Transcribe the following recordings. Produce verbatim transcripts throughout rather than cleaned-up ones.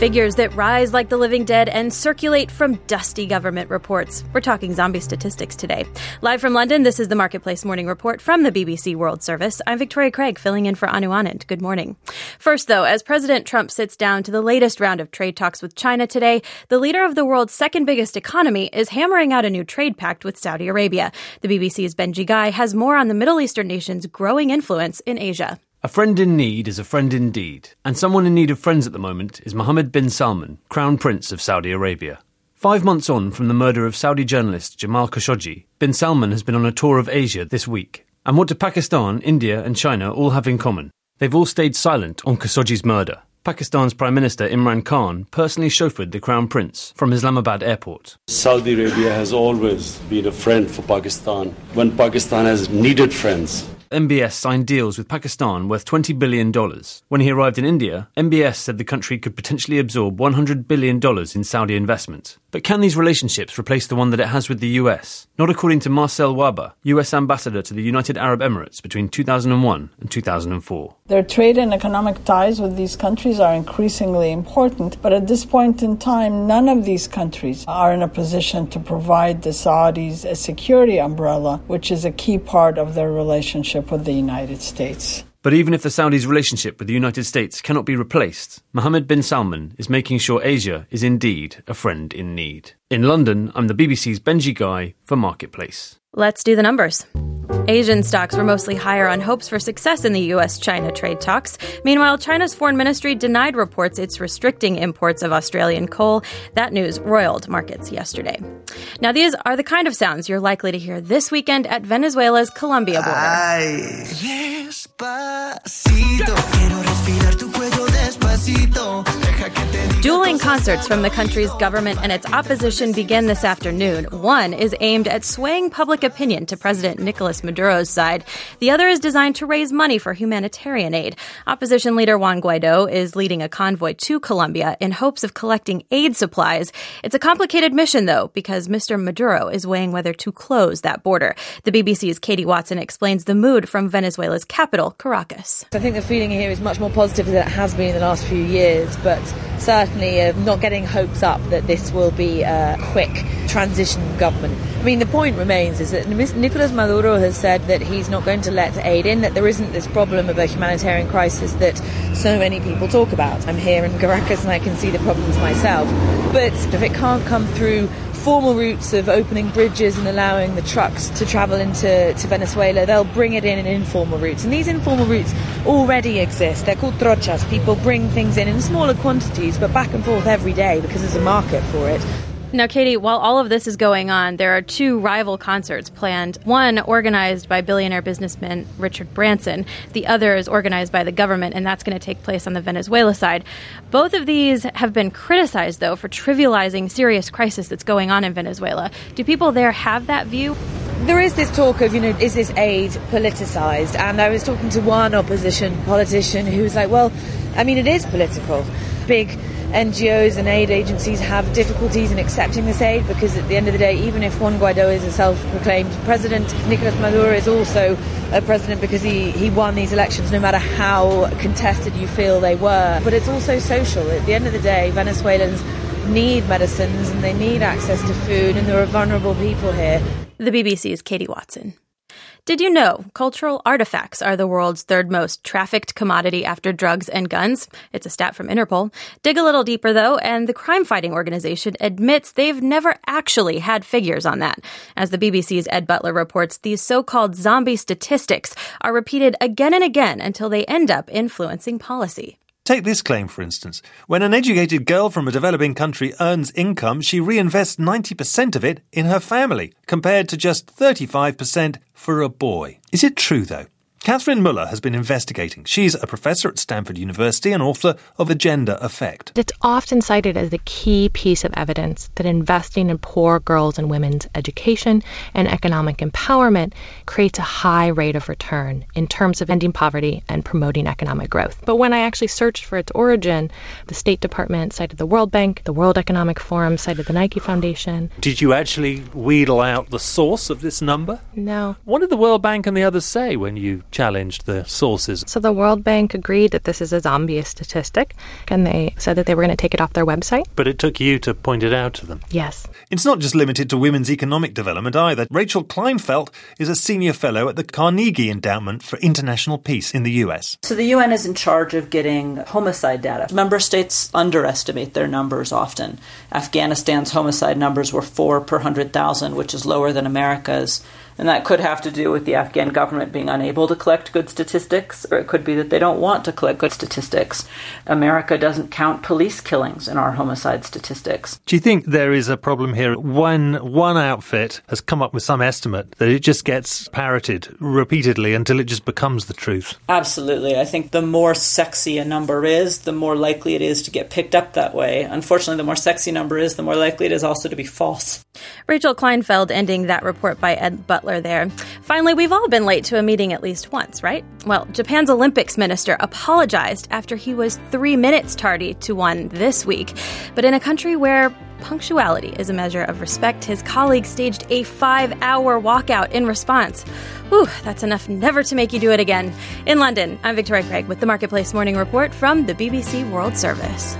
Figures that rise like the living dead and circulate from dusty government reports. We're talking zombie statistics today. Live from London, this is the Marketplace Morning Report from the B B C World Service. I'm Victoria Craig, filling in for Anu Anand. Good morning. First, though, as President Trump sits down to the latest round of trade talks with China today, the leader of the world's second biggest economy is hammering out a new trade pact with Saudi Arabia. The B B C's Benji Guy has more on the Middle Eastern nation's growing influence in Asia. A friend in need is a friend indeed, and someone in need of friends at the moment is Mohammed bin Salman, Crown Prince of Saudi Arabia. Five months on from the murder of Saudi journalist Jamal Khashoggi, bin Salman has been on a tour of Asia this week. And what do Pakistan, India and China all have in common? They've all stayed silent on Khashoggi's murder. Pakistan's Prime Minister Imran Khan personally chauffeured the Crown Prince from Islamabad airport. Saudi Arabia has always been a friend for Pakistan when Pakistan has needed friends. M B S signed deals with Pakistan worth twenty billion dollars. When he arrived in India, M B S said the country could potentially absorb one hundred billion dollars in Saudi investment. But can these relationships replace the one that it has with the U S? Not according to Marcel Waba, U S ambassador to the United Arab Emirates between two thousand one and two thousand four. Their trade and economic ties with these countries are increasingly important, but at this point in time, none of these countries are in a position to provide the Saudis a security umbrella, which is a key part of their relationship with the United States. But even if the Saudis' relationship with the United States cannot be replaced, Mohammed bin Salman is making sure Asia is indeed a friend in need. In London, I'm the B B C's Benji Guy for Marketplace. Let's do the numbers. Asian stocks were mostly higher on hopes for success in the U S China trade talks. Meanwhile, China's foreign ministry denied reports it's restricting imports of Australian coal. That news roiled markets yesterday. Now, these are the kind of sounds you're likely to hear this weekend at Venezuela's Colombia border. Ay, despacito, quiero respirar tu cuello despacito. Dueling concerts from the country's government and its opposition begin this afternoon. One is aimed at swaying public opinion to President Nicolas Maduro's side. The other is designed to raise money for humanitarian aid. Opposition leader Juan Guaido is leading a convoy to Colombia in hopes of collecting aid supplies. It's a complicated mission, though, because Mister Maduro is weighing whether to close that border. The B B C's Katie Watson explains the mood from Venezuela's capital, Caracas. I think the feeling here is much more positive than it has been in the last few years, but certainly uh, not getting hopes up that this will be a quick transition government. I mean, the point remains is that Nicolas Maduro has said that he's not going to let aid in, that there isn't this problem of a humanitarian crisis that so many people talk about. I'm here in Caracas and I can see the problems myself. But if it can't come through formal routes of opening bridges and allowing the trucks to travel into to Venezuela, they'll bring it in in informal routes. And these informal routes already exist. They're called trochas. People bring things in in smaller quantities, but back and forth every day because there's a market for it. Now, Katie, while all of this is going on, there are two rival concerts planned. One organized by billionaire businessman Richard Branson. The other is organized by the government, and that's going to take place on the Venezuela side. Both of these have been criticized, though, for trivializing serious crisis that's going on in Venezuela. Do people there have that view? There is this talk of, you know, is this aid politicized? And I was talking to one opposition politician who was like, well, I mean, it is political. Big N G Os and aid agencies have difficulties in accepting this aid because at the end of the day, even if Juan Guaido is a self-proclaimed president, Nicolas Maduro is also a president because he, he won these elections no matter how contested you feel they were. But it's also social. At the end of the day, Venezuelans need medicines and they need access to food, and there are vulnerable people here. The B B C's Katie Watson. Did you know cultural artifacts are the world's third most trafficked commodity after drugs and guns? It's a stat from Interpol. Dig a little deeper, though, and the crime-fighting organization admits they've never actually had figures on that. As the B B C's Ed Butler reports, these so-called zombie statistics are repeated again and again until they end up influencing policy. Take this claim, for instance. When an educated girl from a developing country earns income, she reinvests ninety percent of it in her family, compared to just thirty-five percent for a boy. Is it true, though? Catherine Muller has been investigating. She's a professor at Stanford University and author of The Gender Effect. It's often cited as the key piece of evidence that investing in poor girls' and women's education and economic empowerment creates a high rate of return in terms of ending poverty and promoting economic growth. But when I actually searched for its origin, the State Department cited the World Bank, the World Economic Forum cited the Nike Foundation. Did you actually wheedle out the source of this number? No. What did the World Bank and the others say when you challenged the sources. So the World Bank agreed that this is a zombie statistic, and they said that they were going to take it off their website. But it took you to point it out to them. Yes. It's not just limited to women's economic development either. Rachel Kleinfeld is a senior fellow at the Carnegie Endowment for International Peace in the U S. So the U N is in charge of getting homicide data. Member states underestimate their numbers often. Afghanistan's homicide numbers were four per one hundred thousand, which is lower than America's. And that could have to do with the Afghan government being unable to collect good statistics, or it could be that they don't want to collect good statistics. America doesn't count police killings in our homicide statistics. Do you think there is a problem here when one outfit has come up with some estimate that it just gets parroted repeatedly until it just becomes the truth? Absolutely. I think the more sexy a number is, the more likely it is to get picked up that way. Unfortunately, the more sexy a number is, the more likely it is also to be false. Rachel Kleinfeld ending that report by Ed Butler there. Finally, we've all been late to a meeting at least once, right? Well, Japan's Olympics minister apologized after he was three minutes tardy to one this week. But in a country where punctuality is a measure of respect, his colleague staged a five-hour walkout in response. Whew, that's enough never to make you do it again. In London, I'm Victoria Craig with the Marketplace Morning Report from the B B C World Service.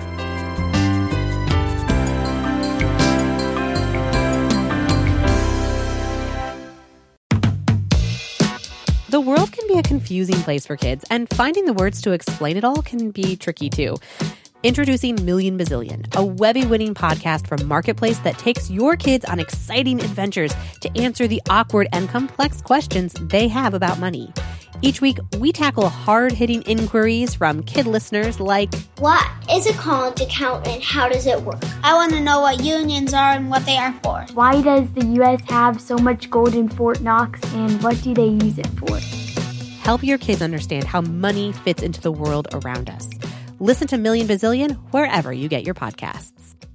The world can be a confusing place for kids, and finding the words to explain it all can be tricky too. Introducing Million Bazillion, a Webby-winning podcast from Marketplace that takes your kids on exciting adventures to answer the awkward and complex questions they have about money. Each week, we tackle hard-hitting inquiries from kid listeners like, what is a college account and how does it work? I want to know what unions are and what they are for. Why does the U S have so much gold in Fort Knox and what do they use it for? Help your kids understand how money fits into the world around us. Listen to Million Bazillion wherever you get your podcasts.